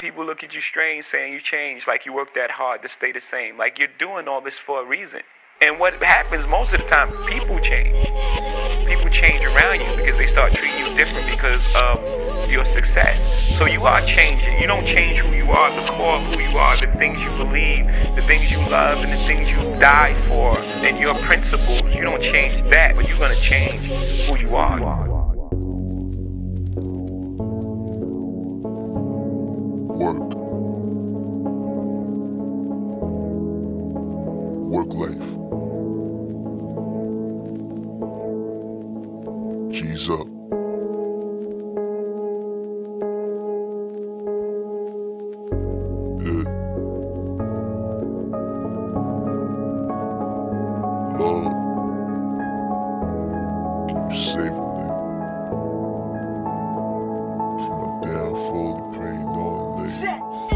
people look at you strange saying you changed, like you worked that hard to stay the same. Like you're doing all this for a reason. And what happens most of the time, people change. People change around you because they start treating you different because of your success. So you are changing. You don't change who you are, the core of who you are, the things you believe, the things you love, and the things you die for, and your principles. You don't change that, but you're going to change who you are. Work life. G's up. Yeah. Love. Can you save a nigga from a downfall to praying on later?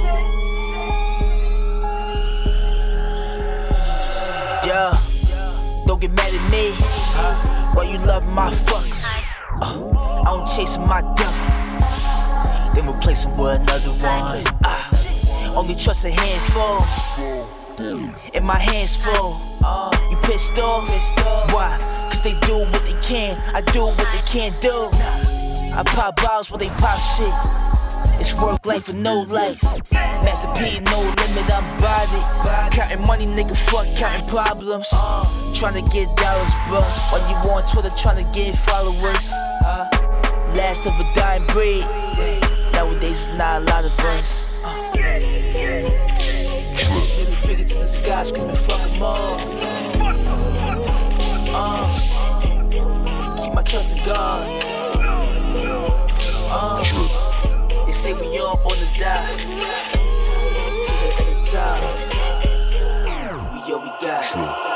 Yeah, don't get mad at me. Why you love my fuck? I don't chase my duck, then replace him with another one. Only trust a handful, and my hands full. You pissed off? Why? Cause they do what they can, I do what they can't do. I pop bottles when they pop shit. It's work life or no life. Master P, no limit, I'm body. Counting money, nigga, fuck counting problems. Tryna get dollars, bro. While you on Twitter tryna get followers. Last of a dying breed. Nowadays, it's not a lot of us. Maybe figure to the sky, screaming, fuck 'em all. Keep my trust in God. They say we all born to die. Till the end of time, we all we got.